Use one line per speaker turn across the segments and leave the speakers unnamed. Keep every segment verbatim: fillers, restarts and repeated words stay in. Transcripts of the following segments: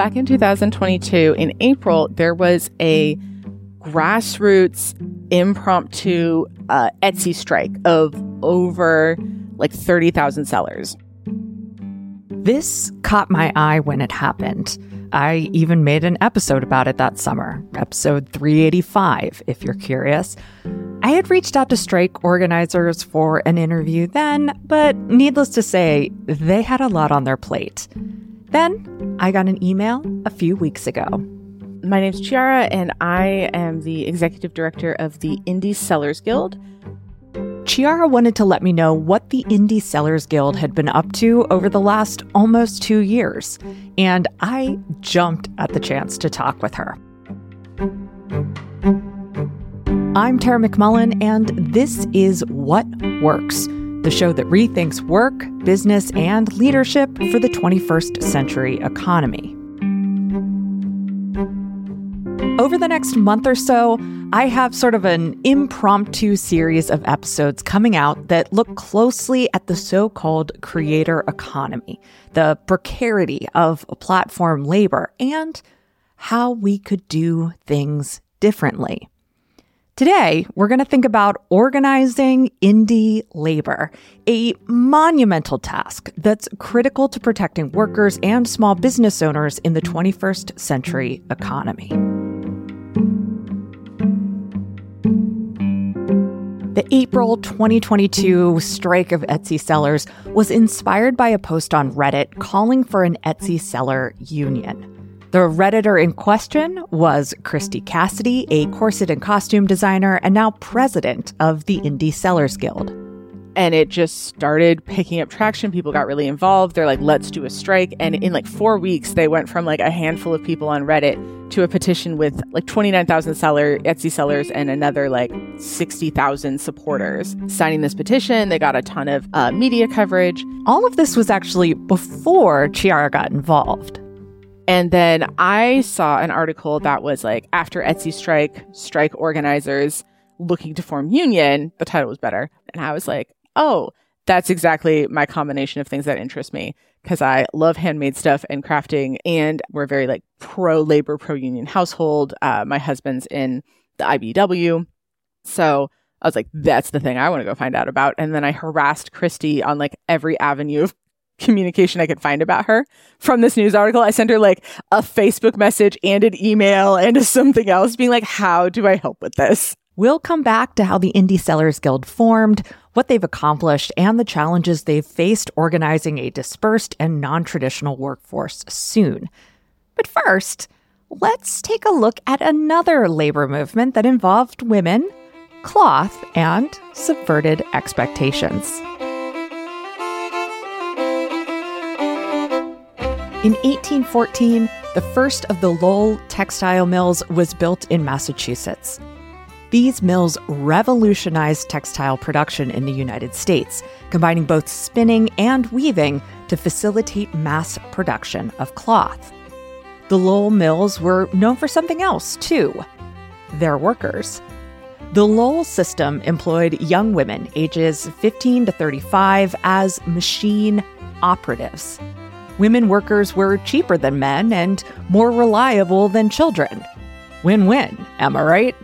back in two thousand twenty-two, in April, there was a grassroots impromptu uh, Etsy strike of over like thirty thousand sellers.
This caught my eye when it happened. I even made an episode about it that summer, episode three eighty-five, if you're curious. I had reached out to strike organizers for an interview then, but needless to say, they had a lot on their plate. Then I got an email a few weeks ago.
My name's Chiara, and I am the executive director of the Indie Sellers Guild.
Chiara wanted to let me know what the Indie Sellers Guild had been up to over the last almost two years, and I jumped at the chance to talk with her. I'm Tara McMullin, and this is What Works, the show that rethinks work, business, and leadership for the twenty-first century economy. Over the next month or so, I have sort of an impromptu series of episodes coming out that look closely at the so-called creator economy, the precarity of platform labor, and how we could do things differently. Today, we're going to think about organizing indie labor, a monumental task that's critical to protecting workers and small business owners in the twenty-first century economy. The April twenty twenty-two strike of Etsy sellers was inspired by a post on Reddit calling for an Etsy seller union. The Redditor in question was Christy Cassidy, a corset and costume designer and now president of the Indie Sellers Guild.
And it just started picking up traction. People got really involved. They're like, let's do a strike. And in like four weeks, they went from like a handful of people on Reddit to a petition with like twenty-nine thousand seller Etsy sellers and another like sixty thousand supporters signing this petition. They got a ton of uh, media coverage.
All of this was actually before Chiara got involved.
And then I saw an article that was like, after Etsy strike, strike organizers looking to form union. The title was better. And I was like, oh, that's exactly my combination of things that interest me, because I love handmade stuff and crafting, and we're very like pro-labor, pro-union household. Uh, my husband's in the I B W. So I was like, that's the thing I want to go find out about. And then I harassed Christy on like every avenue of communication I could find about her from this news article. I sent her like a Facebook message and an email and something else being like, how do I help with this?
We'll come back to how the Indie Sellers Guild formed, what they've accomplished, and the challenges they've faced organizing a dispersed and non-traditional workforce soon. But first, let's take a look at another labor movement that involved women, cloth, and subverted expectations. In eighteen fourteen, the first of the Lowell textile mills was built in Massachusetts. These mills revolutionized textile production in the United States, combining both spinning and weaving to facilitate mass production of cloth. The Lowell mills were known for something else, too: their workers. The Lowell system employed young women ages fifteen to thirty-five as machine operatives. Women workers were cheaper than men and more reliable than children. Win-win, am I right?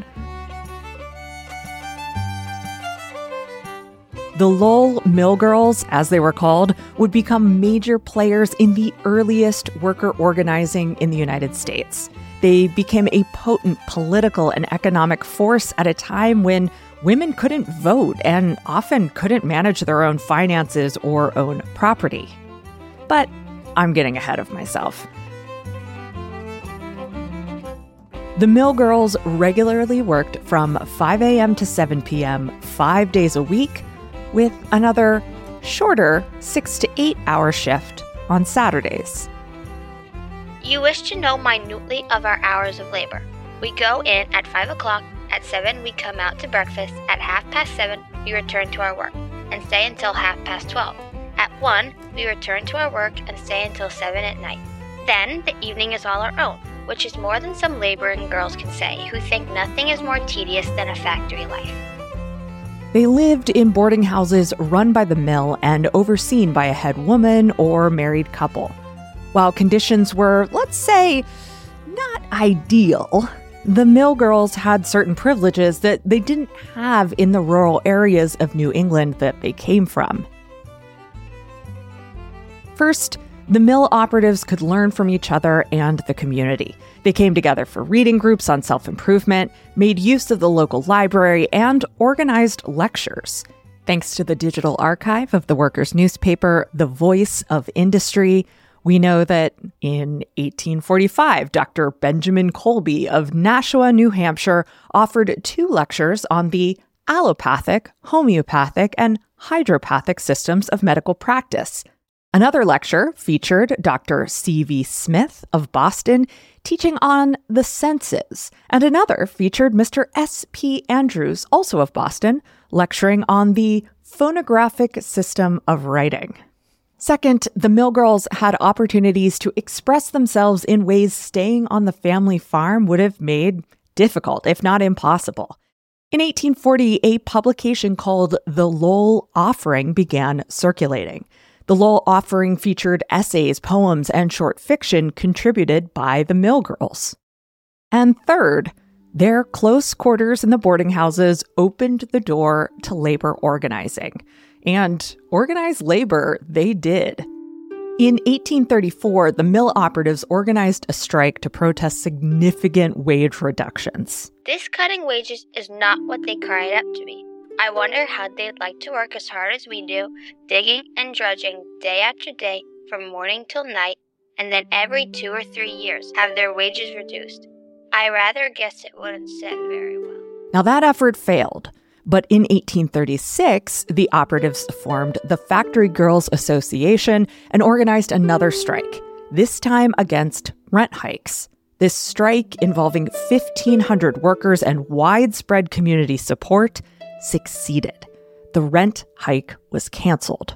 The Lowell Mill Girls, as they were called, would become major players in the earliest worker organizing in the United States. They became a potent political and economic force at a time when women couldn't vote and often couldn't manage their own finances or own property. But I'm getting ahead of myself. The Mill Girls regularly worked from five a.m. to seven p.m., five days a week, with another shorter six to eight hour shift on Saturdays.
You wish to know minutely of our hours of labor. We go in at five o'clock, at seven we come out to breakfast, at half past seven we return to our work, and stay until half past twelve. At one, we return to our work and stay until seven at night. Then, the evening is all our own, which is more than some laboring girls can say, who think nothing is more tedious than a factory life.
They lived in boarding houses run by the mill and overseen by a head woman or married couple. While conditions were, let's say, not ideal, the mill girls had certain privileges that they didn't have in the rural areas of New England that they came from. First, the mill operatives could learn from each other and the community. They came together for reading groups on self-improvement, made use of the local library, and organized lectures. Thanks to the digital archive of the workers' newspaper, The Voice of Industry, we know that in eighteen forty-five, Doctor Benjamin Colby of Nashua, New Hampshire, offered two lectures on the allopathic, homeopathic, and hydropathic systems of medical practice. Another lecture featured Doctor C V Smith of Boston teaching on the senses, and another featured Mister S P Andrews, also of Boston, lecturing on the phonographic system of writing. Second, the mill girls had opportunities to express themselves in ways staying on the family farm would have made difficult, if not impossible. In eighteen forty, a publication called The Lowell Offering began circulating. The Lowell Offering featured essays, poems, and short fiction contributed by the mill girls. And third, their close quarters in the boarding houses opened the door to labor organizing. And organized labor they did. In eighteen thirty-four, the mill operatives organized a strike to protest significant wage reductions.
This cutting wages is not what they cried up to be. I wonder how they'd like to work as hard as we do, digging and drudging day after day from morning till night, and then every two or three years have their wages reduced. I rather guess it wouldn't sit very well.
Now that effort failed, but in eighteen thirty-six, the operatives formed the Factory Girls Association and organized another strike, this time against rent hikes. This strike, involving fifteen hundred workers and widespread community support, succeeded. The rent hike was canceled.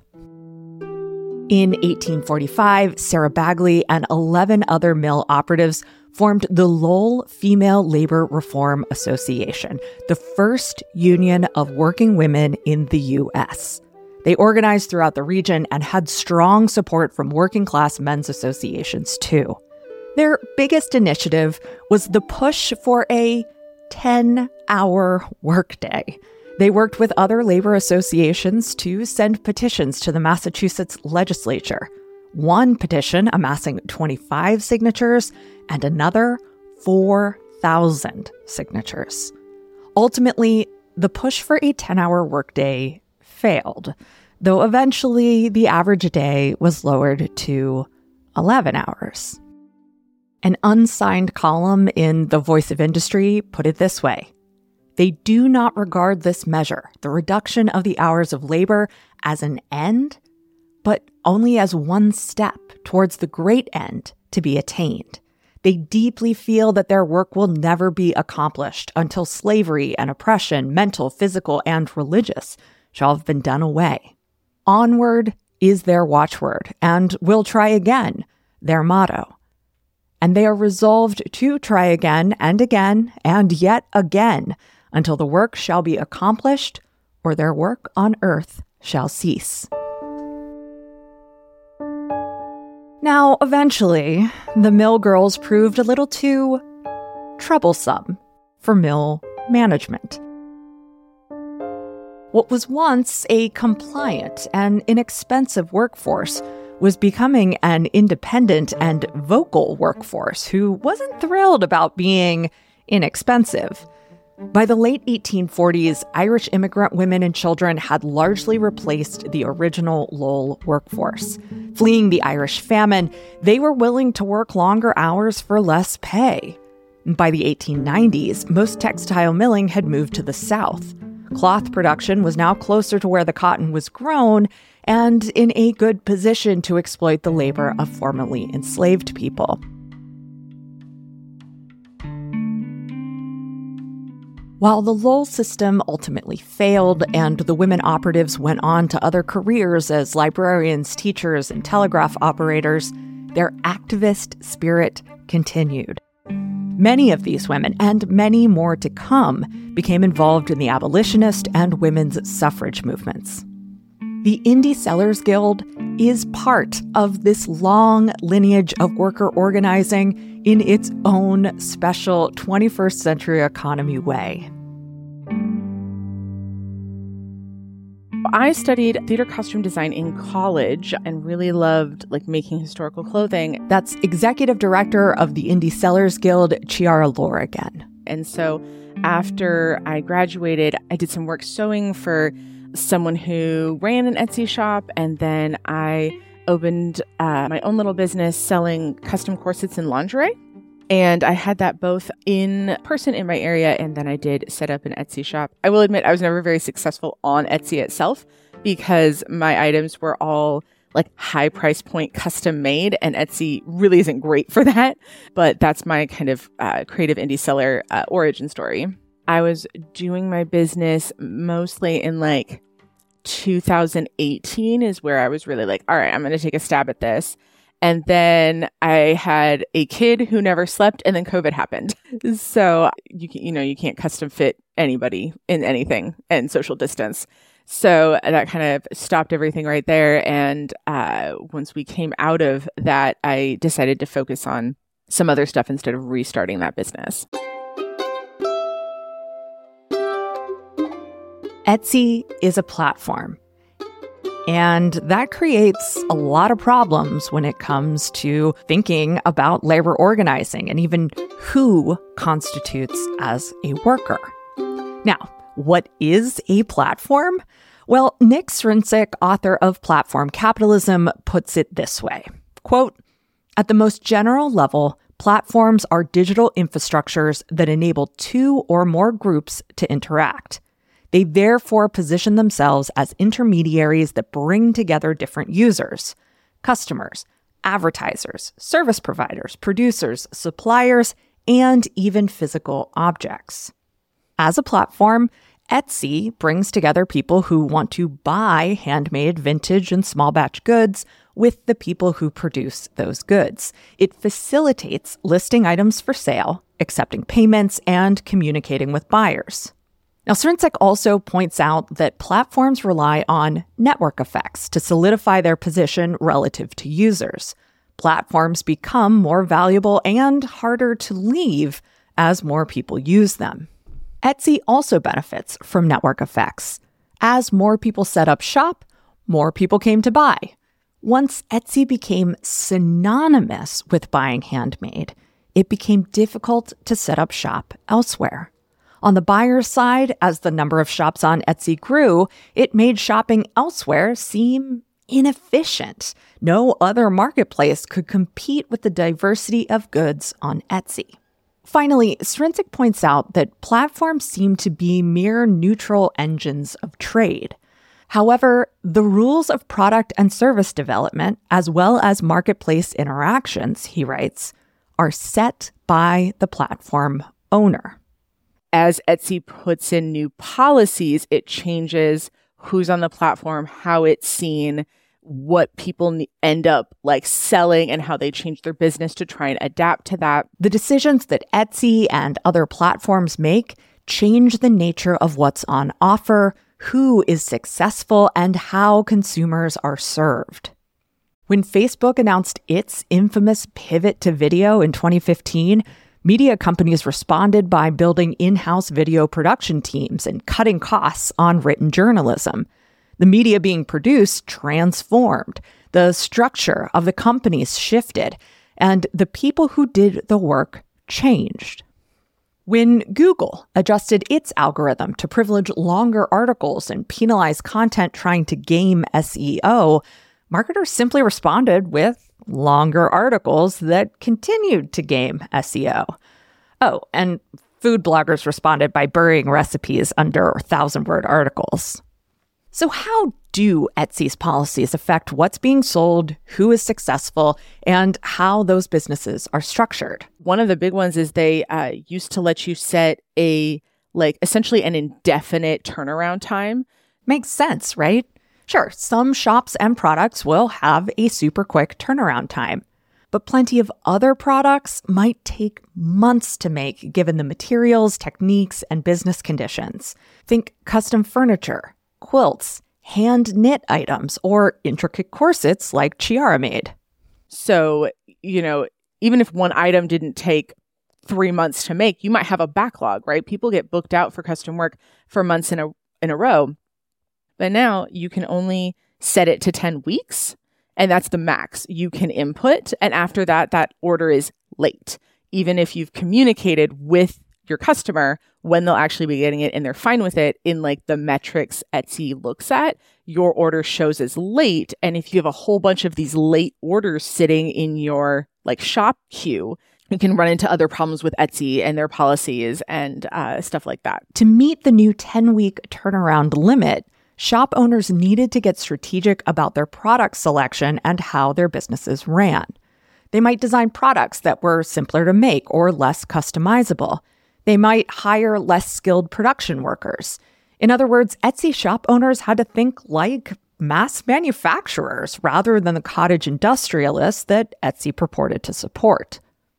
In eighteen forty-five, Sarah Bagley and eleven other mill operatives formed the Lowell Female Labor Reform Association, the first union of working women in the U S. They organized throughout the region and had strong support from working-class men's associations, too. Their biggest initiative was the push for a ten-hour workday. They worked with other labor associations to send petitions to the Massachusetts legislature. One petition amassing twenty-five signatures and another four thousand signatures. Ultimately, the push for a ten-hour workday failed, though eventually the average day was lowered to eleven hours. An unsigned column in The Voice of Industry put it this way: they do not regard this measure, the reduction of the hours of labor, as an end, but only as one step towards the great end to be attained. They deeply feel that their work will never be accomplished until slavery and oppression, mental, physical, and religious, shall have been done away. Onward is their watchword, and will try again, their motto. And they are resolved to try again and again and yet again until the work shall be accomplished or their work on earth shall cease. Now, eventually, the mill girls proved a little too troublesome for mill management. What was once a compliant and inexpensive workforce was becoming an independent and vocal workforce who wasn't thrilled about being inexpensive. By the late eighteen forties, Irish immigrant women and children had largely replaced the original Lowell workforce. Fleeing the Irish famine, they were willing to work longer hours for less pay. By the eighteen nineties, most textile milling had moved to the South. Cloth production was now closer to where the cotton was grown and in a good position to exploit the labor of formerly enslaved people. While the Lowell system ultimately failed and the women operatives went on to other careers as librarians, teachers, and telegraph operators, their activist spirit continued. Many of these women, and many more to come, became involved in the abolitionist and women's suffrage movements. The Indie Sellers Guild is part of this long lineage of worker organizing in its own special twenty-first century economy way.
I studied theater costume design in college and really loved like making historical clothing.
That's Executive Director of the Indie Sellers Guild, Chiara Lorigan.
And so after I graduated, I did some work sewing for someone who ran an Etsy shop, and then I opened uh, my own little business selling custom corsets and lingerie. And I had that both in person in my area, and then I did set up an Etsy shop. I will admit I was never very successful on Etsy itself because my items were all like high price point custom made, and Etsy really isn't great for that. But that's my kind of uh, creative indie seller uh, origin story. I was doing my business mostly in like two thousand eighteen is where I was really like, all right, I'm going to take a stab at this. And then I had a kid who never slept, and then COVID happened. So you can, you know, you can't custom fit anybody in anything and social distance. So that kind of stopped everything right there. And uh, once we came out of that, I decided to focus on some other stuff instead of restarting that business.
Etsy is a platform, and that creates a lot of problems when it comes to thinking about labor organizing and even who constitutes as a worker. Now, what is a platform? Well, Nick Srnicek, author of Platform Capitalism, puts it this way, quote, "At the most general level, platforms are digital infrastructures that enable two or more groups to interact. They therefore position themselves as intermediaries that bring together different users, customers, advertisers, service providers, producers, suppliers, and even physical objects. As a platform, Etsy brings together people who want to buy handmade, vintage, and small batch goods with the people who produce those goods. It facilitates listing items for sale, accepting payments, and communicating with buyers." Now, Srnicek also points out that platforms rely on network effects to solidify their position relative to users. Platforms become more valuable and harder to leave as more people use them. Etsy also benefits from network effects. As more people set up shop, more people came to buy. Once Etsy became synonymous with buying handmade, it became difficult to set up shop elsewhere. On the buyer's side, as the number of shops on Etsy grew, it made shopping elsewhere seem inefficient. No other marketplace could compete with the diversity of goods on Etsy. Finally, Srnicek points out that platforms seem to be mere neutral engines of trade. However, the rules of product and service development, as well as marketplace interactions, he writes, are set by the platform owner.
As Etsy puts in new policies, it changes who's on the platform, how it's seen, what people ne- end up like selling, and how they change their business to try and adapt to that.
The decisions that Etsy and other platforms make change the nature of what's on offer, who is successful, and how consumers are served. When Facebook announced its infamous pivot to video in twenty fifteen, media companies responded by building in-house video production teams and cutting costs on written journalism. The media being produced transformed, the structure of the companies shifted, and the people who did the work changed. When Google adjusted its algorithm to privilege longer articles and penalize content trying to game S E O, marketers simply responded with longer articles that continued to game S E O. Oh, and food bloggers responded by burying recipes under thousand-word articles. So how do Etsy's policies affect what's being sold, who is successful, and how those businesses are structured?
One of the big ones is they uh, used to let you set a, like, essentially an indefinite turnaround time.
Makes sense, right? Sure, some shops and products will have a super quick turnaround time, but plenty of other products might take months to make given the materials, techniques, and business conditions. Think custom furniture, quilts, hand-knit items or intricate corsets like Chiara made.
So, you know, even if one item didn't take three months to make, you might have a backlog, right? People get booked out for custom work for months in a in a row. But now you can only set it to ten weeks, and that's the max you can input. And after that, that order is late. Even if you've communicated with your customer when they'll actually be getting it and they're fine with it, in like the metrics Etsy looks at, your order shows as late. And if you have a whole bunch of these late orders sitting in your like shop queue, you can run into other problems with Etsy and their policies and uh, stuff like that.
To meet the new ten-week turnaround limit, shop owners needed to get strategic about their product selection and how their businesses ran. They might design products that were simpler to make or less customizable. They might hire less skilled production workers. In other words, Etsy shop owners had to think like mass manufacturers rather than the cottage industrialists that Etsy purported to support.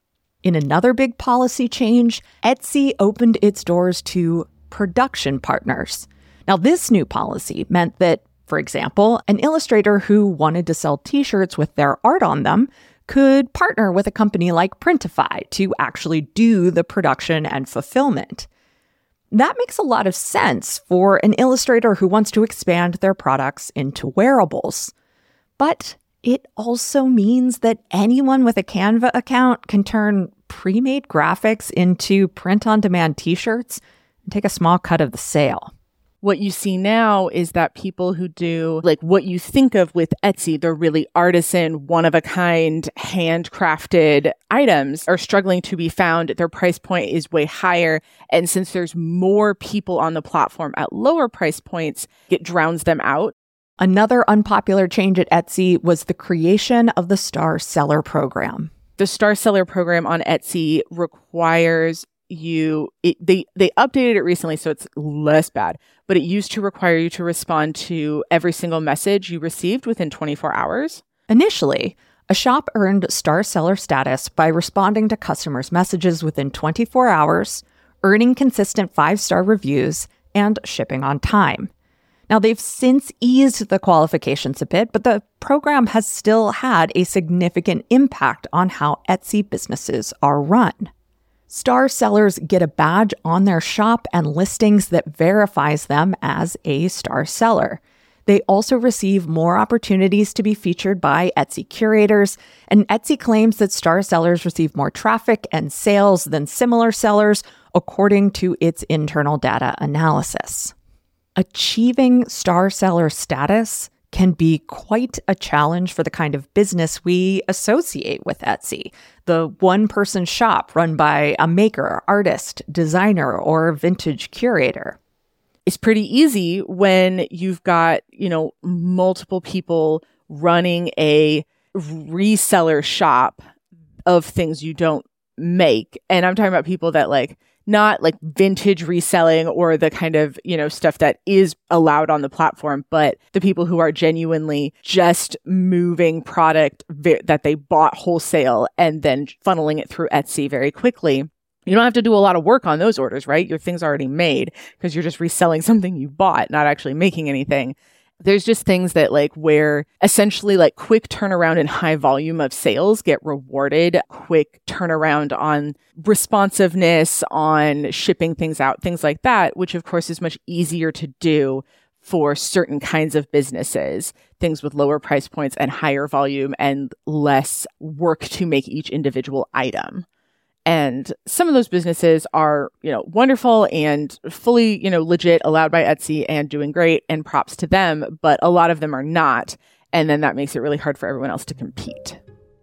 In another big policy change, Etsy opened its doors to production partners. Now, this new policy meant that, for example, an illustrator who wanted to sell t-shirts with their art on them could partner with a company like Printify to actually do the production and fulfillment. That makes a lot of sense for an illustrator who wants to expand their products into wearables. But it also means that anyone with a Canva account can turn pre-made graphics into print-on-demand t-shirts and take a small cut of the sale.
What you see now is that people who do like what you think of with Etsy, they're really artisan, one-of-a-kind, handcrafted items are struggling to be found. Their price point is way higher. And since there's more people on the platform at lower price points, it drowns them out.
Another unpopular change at Etsy was the creation of the Star Seller program.
The Star Seller program on Etsy requires you, it, they, they updated it recently, so it's less bad, but it used to require you to respond to every single message you received within twenty-four hours.
Initially, a shop earned Star Seller status by responding to customers' messages within twenty-four hours, earning consistent five-star reviews, and shipping on time. Now, they've since eased the qualifications a bit, but the program has still had a significant impact on how Etsy businesses are run. Star sellers get a badge on their shop and listings that verifies them as a star seller. They also receive more opportunities to be featured by Etsy curators, and Etsy claims that star sellers receive more traffic and sales than similar sellers, according to its internal data analysis. Achieving star seller status can be quite a challenge for the kind of business we associate with Etsy, the one-person shop run by a maker, artist, designer, or vintage curator.
It's pretty easy when you've got, you know, multiple people running a reseller shop of things you don't make. And I'm talking about people that like not like vintage reselling or the kind of, you know, stuff that is allowed on the platform, but the people who are genuinely just moving product vi- that they bought wholesale and then funneling it through Etsy very quickly. You don't have to do a lot of work on those orders, right? Your thing's already made because you're just reselling something you bought, not actually making anything. There's just things that like where essentially like quick turnaround and high volume of sales get rewarded, quick turnaround on responsiveness, on shipping things out, things like that, which of course is much easier to do for certain kinds of businesses, things with lower price points and higher volume and less work to make each individual item. And some of those businesses are, you know, wonderful and fully, you know, legit, allowed by Etsy and doing great, and props to them. But a lot of them are not. And then that makes it really hard for everyone else to compete.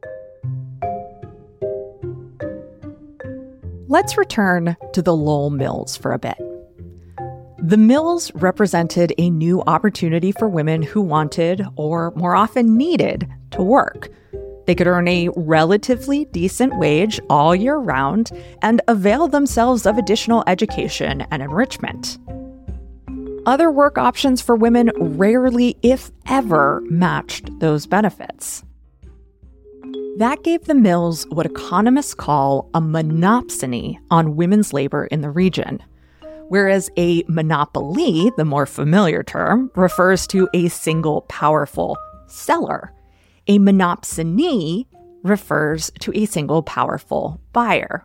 Let's return to the Lowell Mills for a bit. The mills represented a new opportunity for women who wanted, or more often needed, to work. They could earn a relatively decent wage all year round and avail themselves of additional education and enrichment. Other work options for women rarely, if ever, matched those benefits. That gave the mills what economists call a monopsony on women's labor in the region. whereas a monopoly, the more familiar term, refers to a single powerful seller. A monopsony refers to a single powerful buyer.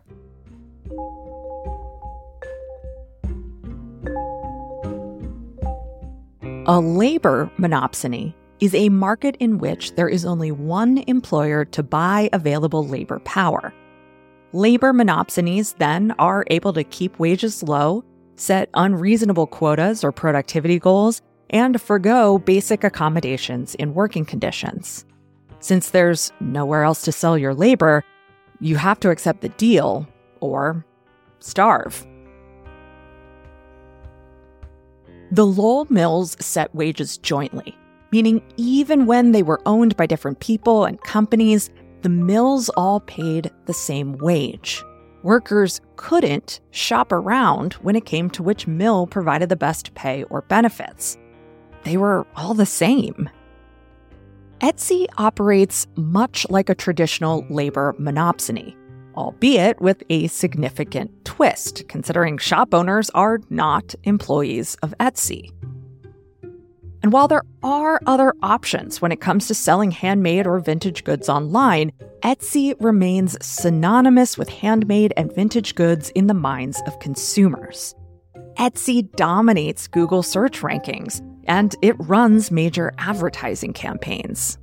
A labor monopsony is a market in which there is only one employer to buy available labor power. Labor monopsonies then are able to keep wages low, set unreasonable quotas or productivity goals, and forgo basic accommodations in working conditions. Since there's nowhere else to sell your labor, you have to accept the deal or starve. The Lowell Mills set wages jointly, meaning even when they were owned by different people and companies, the mills all paid the same wage. Workers couldn't shop around when it came to which mill provided the best pay or benefits. They were all the same. Etsy operates much like a traditional labor monopsony, albeit with a significant twist, considering shop owners are not employees of Etsy. And while there are other options when it comes to selling handmade or vintage goods online, Etsy remains synonymous with handmade and vintage goods in the minds of consumers. Etsy dominates Google search rankings, and it runs major advertising campaigns.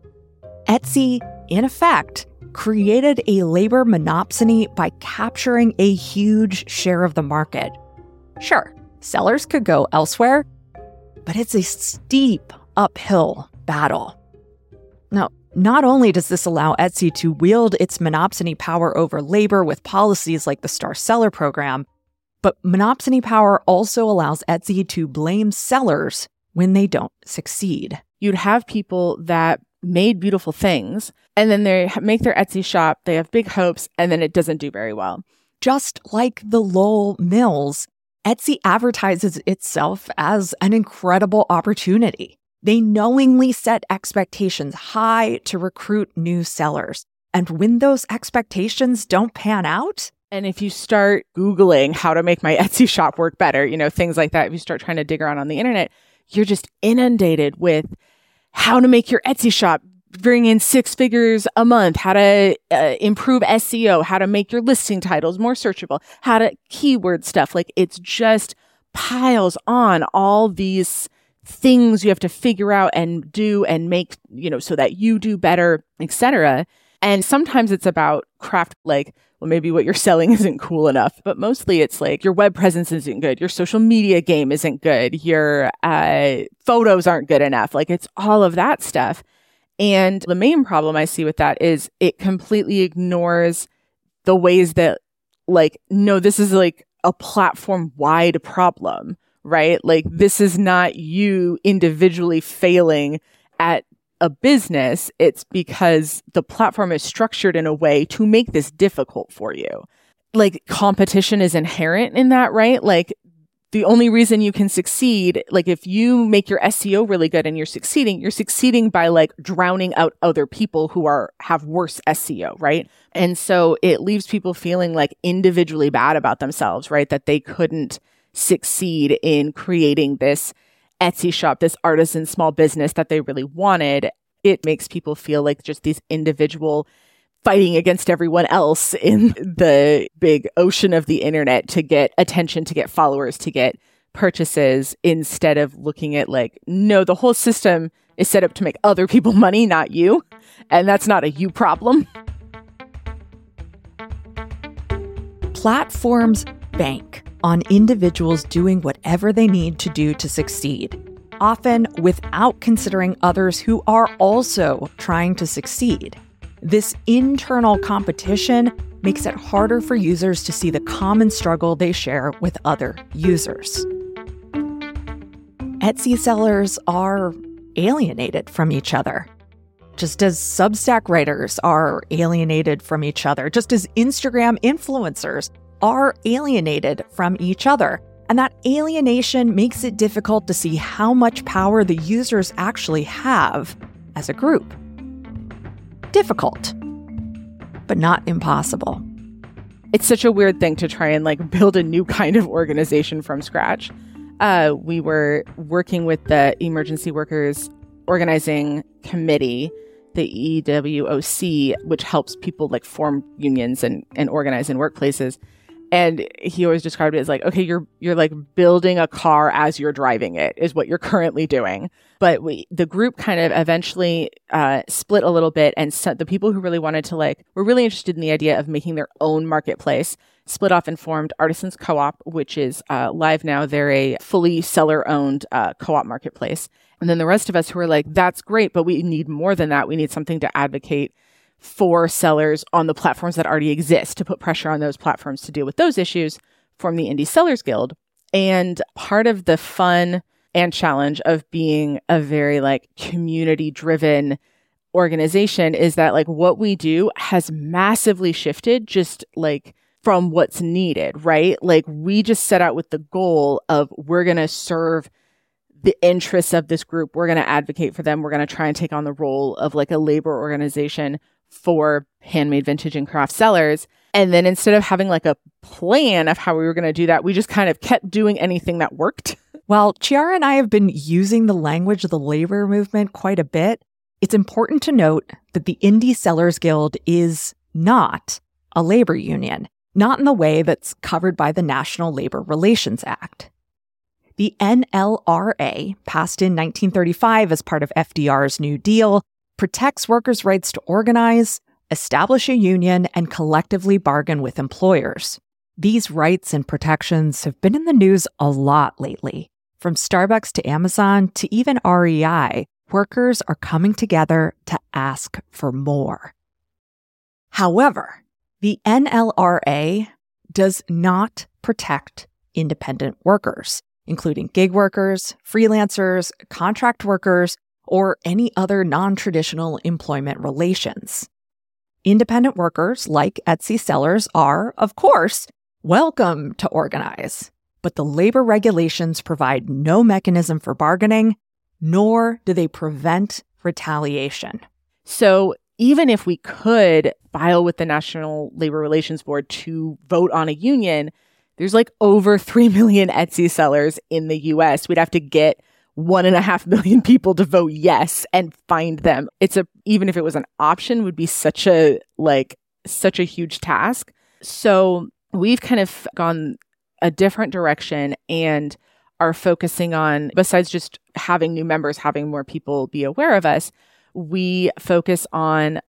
Etsy, in effect, created a labor monopsony by capturing a huge share of the market. Sure, sellers could go elsewhere, but it's a steep uphill battle. Now, not only does this allow Etsy to wield its monopsony power over labor with policies like the Star Seller program, but monopsony power also allows Etsy to blame sellers when they don't succeed.
You'd have people that made beautiful things, and then they make their Etsy shop, they have big hopes, and then it doesn't do very well.
Just like the Lowell Mills, Etsy advertises itself as an incredible opportunity. They knowingly set expectations high to recruit new sellers. And when those expectations don't pan out,
and if you start Googling how to make my Etsy shop work better, you know, things like that, if you start trying to dig around on the internet, you're just inundated with how to make your Etsy shop bring in six figures a month, how to uh, improve S E O, how to make your listing titles more searchable, how to keyword stuff. Like, it's just piles on all these things you have to figure out and do and make, you know, so that you do better, et cetera. And sometimes it's about craft, like, well, maybe what you're selling isn't cool enough, but mostly it's like your web presence isn't good, your social media game isn't good, your uh, photos aren't good enough. Like, it's all of that stuff. And the main problem I see with that is it completely ignores the ways that, like, no, this is like a platform-wide problem, right? Like, this is not you individually failing at a business. It's because the platform is structured in a way to make this difficult for you. Like, competition is inherent in that, right? Like, the only reason you can succeed, like, if you make your S E O really good and you're succeeding, you're succeeding by, like, drowning out other people who are have worse S E O, right? And so it leaves people feeling, like, individually bad about themselves, right? That they couldn't succeed in creating this Etsy shop, this artisan small business that they really wanted. It makes people feel like just these individual fighting against everyone else in the big ocean of the internet to get attention, to get followers, to get purchases, instead of looking at, like, no, the whole system is set up to make other people money, not you. And that's not a you problem.
Platforms bank on individuals doing whatever they need to do to succeed, often without considering others who are also trying to succeed. This internal competition makes it harder for users to see the common struggle they share with other users. Etsy sellers are alienated from each other, just as Substack writers are alienated from each other, just as Instagram influencers are alienated from each other. And that alienation makes it difficult to see how much power the users actually have as a group. Difficult, but not impossible.
it's such a weird thing to try and like build a new kind of organization from scratch. Uh, we were working with the Emergency Workers Organizing Committee, the E W O C, which helps people like form unions and, and organize in workplaces. And he always described it as like, okay, you're you're like building a car as you're driving it is what you're currently doing. But we, the group kind of eventually uh, split a little bit, and so the people who really wanted to like were really interested in the idea of making their own marketplace split off and formed Artisans Co-op, which is uh, live now. They're a fully seller-owned uh, co-op marketplace. And then the rest of us who were like, that's great, but we need more than that. We need something to advocate for sellers on the platforms that already exist, to put pressure on those platforms to deal with those issues, form the Indie Sellers Guild. And part of the fun and challenge of being a very like community driven organization is that like what we do has massively shifted just like from what's needed, right? Like we just set out with the goal of we're going to serve the interests of this group. We're going to advocate for them. We're going to try and take on the role of like a labor organization for handmade, vintage, and craft sellers. And then instead of having like a plan of how we were going to do that, we just kind of kept doing anything that worked.
While Chiara and I have been using the language of the labor movement quite a bit, it's important to note that the Indie Sellers Guild is not a labor union, not in the way that's covered by the National Labor Relations Act. The N L R A, passed in nineteen thirty-five as part of F D R's New Deal, protects workers' rights to organize, establish a union, and collectively bargain with employers. These rights and protections have been in the news a lot lately. From Starbucks to Amazon to even R E I, workers are coming together to ask for more. However, the N L R A does not protect independent workers, including gig workers, freelancers, contract workers, or any other non-traditional employment relations. Independent workers, like Etsy sellers, are, of course, welcome to organize, but the labor regulations provide no mechanism for bargaining, nor do they prevent retaliation.
So even if we could file with the National Labor Relations Board to vote on a union, there's like over three million Etsy sellers in the U S. We'd have to get one and a half million people to vote yes and find them. It's a, even if it was an option, would be such a, like, such a huge task. So we've kind of gone a different direction and are focusing on, besides just having new members, having more people be aware of us, we focus on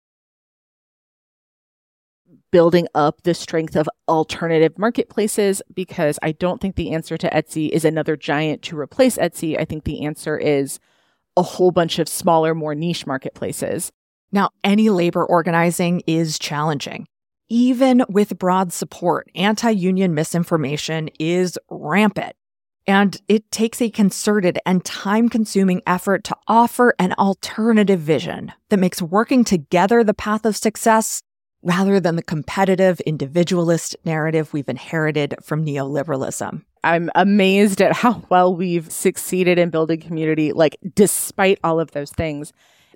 building up the strength of alternative marketplaces, because I don't think the answer to Etsy is another giant to replace Etsy. I think the answer is a whole bunch of smaller, more niche marketplaces.
Now, any labor organizing is challenging. Even with broad support, anti-union misinformation is rampant. And it takes a concerted and time-consuming effort to offer an alternative vision that makes working together the path of success rather than the competitive, individualist narrative we've inherited from neoliberalism.
I'm amazed at how well we've succeeded in building community, like, despite all of those things.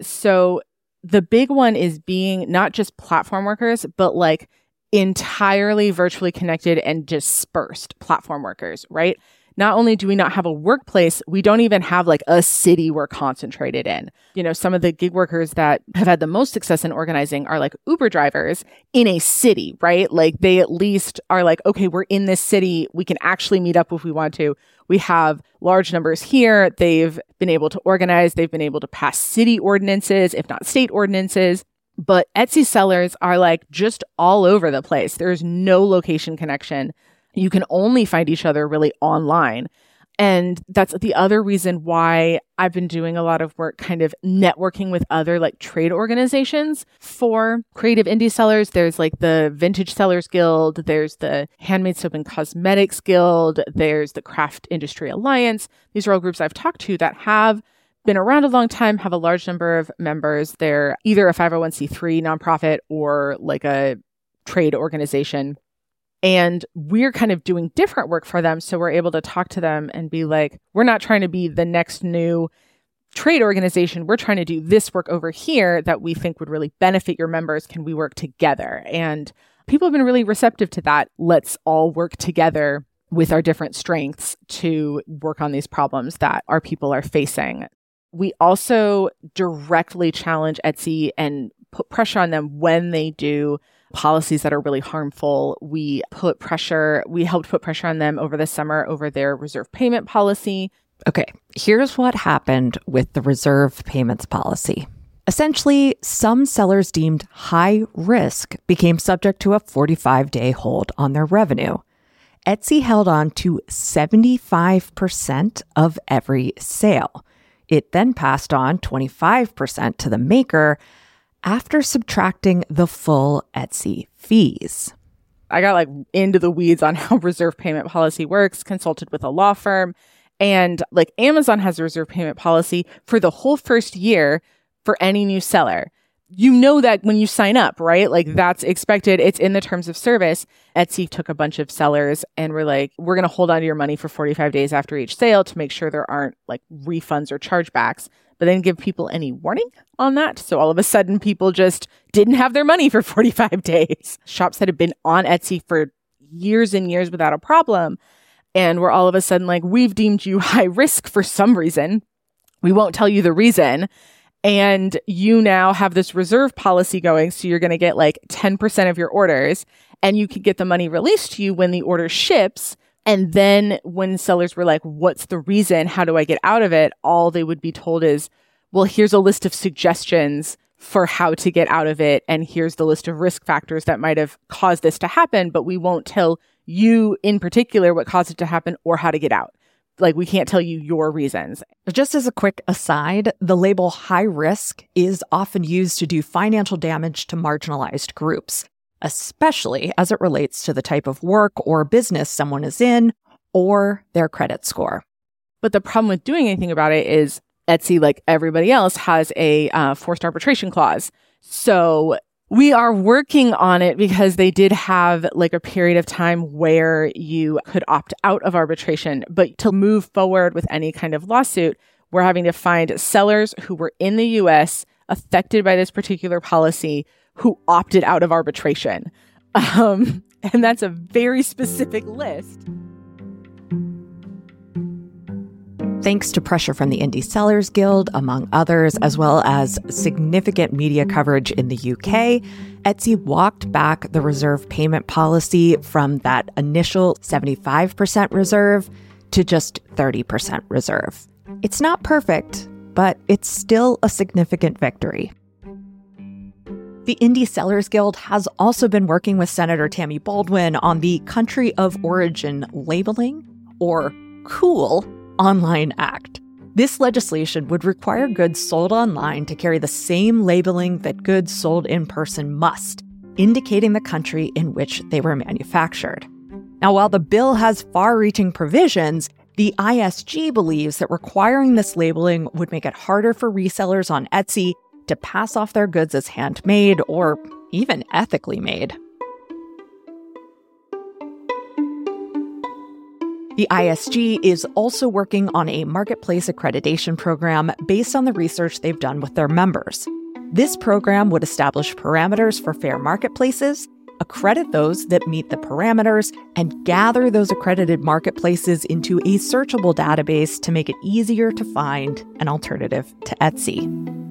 So the big one is being not just platform workers, but like entirely virtually connected and dispersed platform workers, right? Not only do we not have a workplace, we don't even have like a city we're concentrated in. You know, some of the gig workers that have had the most success in organizing are like Uber drivers in a city, right? Like they at least are like, okay, we're in this city. We can actually meet up if we want to. We have large numbers here. They've been able to organize. They've been able to pass city ordinances, if not state ordinances. But Etsy sellers are like just all over the place. There's no location connection. You can only find each other really online. And that's the other reason why I've been doing a lot of work kind of networking with other like trade organizations for creative indie sellers. There's like the Vintage Sellers Guild. There's the Handmade Soap and Cosmetics Guild. There's the Craft Industry Alliance. These are all groups I've talked to that have been around a long time, have a large number of members. They're either a five oh one c three nonprofit or like a trade organization. And we're kind of doing different work for them. So we're able to talk to them and be like, we're not trying to be the next new trade organization. We're trying to do this work over here that we think would really benefit your members. Can we work together? And people have been really receptive to that. Let's all work together with our different strengths to work on these problems that our people are facing. We also directly challenge Etsy and put pressure on them when they do policies that are really harmful. We put pressure, we helped put pressure on them over the summer over their reserve payment policy.
Okay, here's what happened with the reserve payments policy. Essentially, some sellers deemed high risk became subject to a forty-five day hold on their revenue. Etsy held on to seventy-five percent of every sale. It then passed on twenty-five percent to the maker after subtracting the full Etsy fees.
I got like into the weeds on how reserve payment policy works, consulted with a law firm, and like Amazon has a reserve payment policy for the whole first year for any new seller. You know that when you sign up, right? Like that's expected. It's in the terms of service. Etsy took a bunch of sellers and were like, we're going to hold on to your money for forty-five days after each sale to make sure there aren't like refunds or chargebacks, but then give people any warning on that. So all of a sudden people just didn't have their money for forty-five days. Shops that had been on Etsy for years and years without a problem. And we're all of a sudden like, we've deemed you high risk for some reason. We won't tell you the reason. And you now have this reserve policy going. So you're going to get like ten percent of your orders and you could get the money released to you when the order ships. And then when sellers were like, what's the reason? How do I get out of it? All they would be told is, well, here's a list of suggestions for how to get out of it. And here's the list of risk factors that might have caused this to happen. But we won't tell you in particular what caused it to happen or how to get out. Like, we can't tell you your reasons.
Just as a quick aside, the label high risk is often used to do financial damage to marginalized groups, especially as it relates to the type of work or business someone is in or their credit score.
But the problem with doing anything about it is Etsy, like everybody else, has a uh, forced arbitration clause. So we are working on it because they did have like a period of time where you could opt out of arbitration. But to move forward with any kind of lawsuit, we're having to find sellers who were in the U S affected by this particular policy who opted out of arbitration. Um, and that's a very specific list.
Thanks to pressure from the Indie Sellers Guild, among others, as well as significant media coverage in the U K, Etsy walked back the reserve payment policy from that initial seventy-five percent reserve to just thirty percent reserve. It's not perfect, but it's still a significant victory. The Indie Sellers Guild has also been working with Senator Tammy Baldwin on the Country of Origin Labeling, or COOL, Online Act. This legislation would require goods sold online to carry the same labeling that goods sold in person must, indicating the country in which they were manufactured. Now, while the bill has far-reaching provisions, the I S G believes that requiring this labeling would make it harder for resellers on Etsy to pass off their goods as handmade or even ethically made. The I S G is also working on a marketplace accreditation program based on the research they've done with their members. This program would establish parameters for fair marketplaces, accredit those that meet the parameters, and gather those accredited marketplaces into a searchable database to make it easier to find an alternative to Etsy.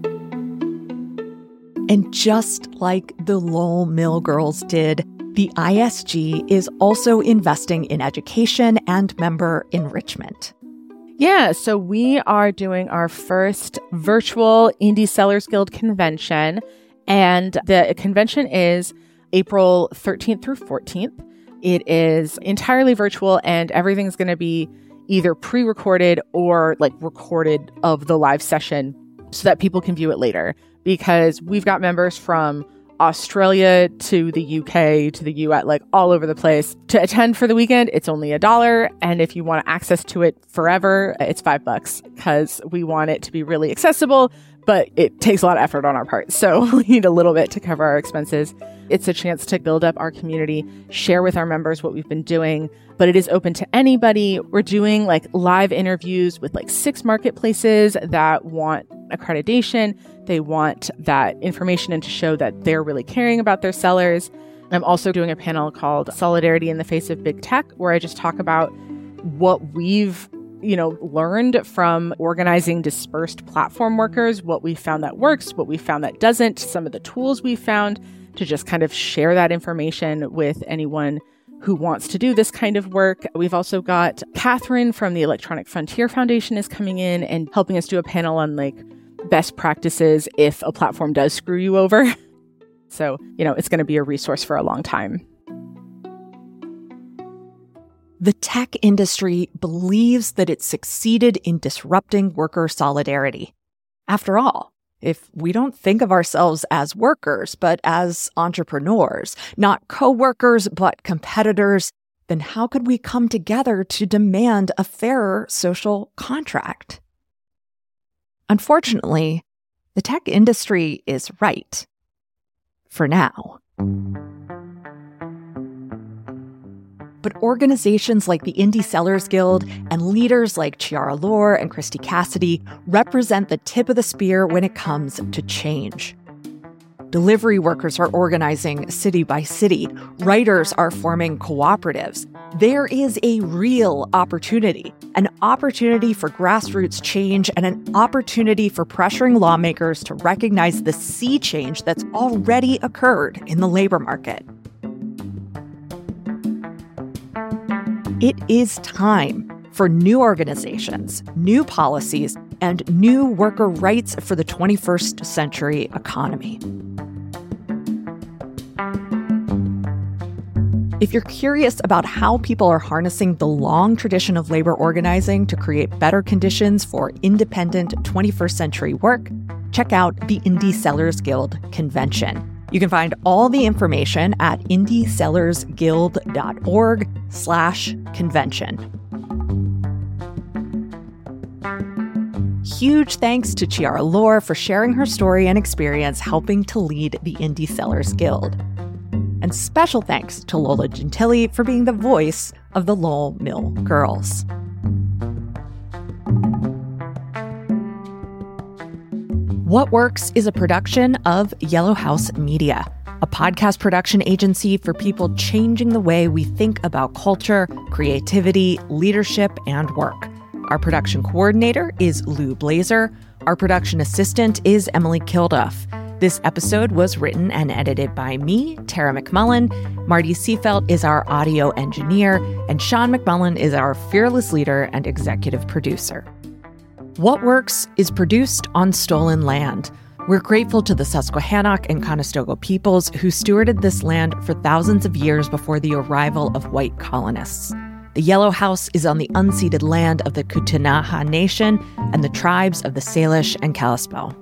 And just like the Lowell Mill Girls did, the I S G is also investing in education and member enrichment.
Yeah, so we are doing our first virtual Indie Sellers Guild convention, and the convention is April thirteenth through fourteenth. It is entirely virtual, and everything's going to be either pre-recorded or like recorded of the live session so that people can view it later, because we've got members from Australia to the U K to the U S, like all over the place. To attend for the weekend, it's only a dollar. And if you want access to it forever, it's five bucks because we want it to be really accessible, but it takes a lot of effort on our part. So we need a little bit to cover our expenses. It's a chance to build up our community, share with our members what we've been doing, but it is open to anybody. We're doing like live interviews with like six marketplaces that want accreditation. They want that information and to show that they're really caring about their sellers. I'm also doing a panel called Solidarity in the Face of Big Tech, where I just talk about what we've, you know, learned from organizing dispersed platform workers, what we found that works, what we found that doesn't, some of the tools we found to just kind of share that information with anyone who wants to do this kind of work. We've also got Catherine from the Electronic Frontier Foundation is coming in and helping us do a panel on like best practices if a platform does screw you over. So, you know, it's going to be a resource for a long time.
The tech industry believes that it succeeded in disrupting worker solidarity. After all, if we don't think of ourselves as workers, but as entrepreneurs, not co-workers, but competitors, then how could we come together to demand a fairer social contract? Unfortunately, the tech industry is right. For now. But organizations like the Indie Sellers Guild and leaders like Chiara Lor and Christy Cassidy represent the tip of the spear when it comes to change. Delivery workers are organizing city by city. Writers are forming cooperatives. There is a real opportunity, an opportunity for grassroots change and an opportunity for pressuring lawmakers to recognize the sea change that's already occurred in the labor market. It is time for new organizations, new policies, and new worker rights for the twenty-first century economy. If you're curious about how people are harnessing the long tradition of labor organizing to create better conditions for independent twenty-first century work, check out the Indie Sellers Guild convention. You can find all the information at indiesellersguild.org slash convention. Huge thanks to Chiara Lor for sharing her story and experience helping to lead the Indie Sellers Guild. And special thanks to Lola Gentili for being the voice of the Lowell Mill Girls. What Works is a production of Yellow House Media, a podcast production agency for people changing the way we think about culture, creativity, leadership, and work. Our production coordinator is Lou Blazer. Our production assistant is Emily Kilduff. This episode was written and edited by me, Tara McMullen. Marty Seafelt is our audio engineer, and Sean McMullen is our fearless leader and executive producer. What Works is produced on stolen land. We're grateful to the Susquehannock and Conestoga peoples who stewarded this land for thousands of years before the arrival of white colonists. The Yellow House is on the unceded land of the Ktunaxa Nation and the tribes of the Salish and Kalispel.